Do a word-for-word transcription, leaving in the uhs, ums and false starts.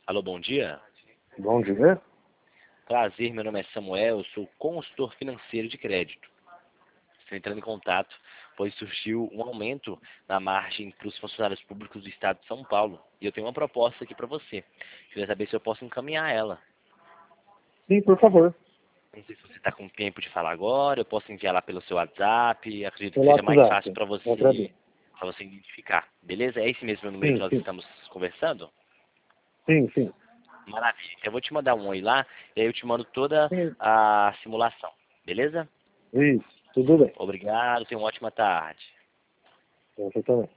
Alô, bom dia. Bom dia. Prazer, meu nome é Samuel, eu sou consultor financeiro de crédito. Estou entrando em contato, pois surgiu um aumento na margem para os funcionários públicos do Estado de São Paulo. E eu tenho uma proposta aqui para você. Queria saber se eu posso encaminhar ela. Sim, por favor. Não sei se você está com tempo de falar agora, eu posso enviar lá pelo seu WhatsApp, acredito que Pelo seja mais fácil WhatsApp. para Eu você, agradeço. para você identificar. Beleza? É esse mesmo número que Sim, nós sim. estamos conversando? Sim, sim. Maravilha. Então eu vou te mandar um oi lá, e aí eu te mando toda Sim. a simulação. Beleza? Isso. Tudo bem. Obrigado, tenha uma ótima tarde. Você também.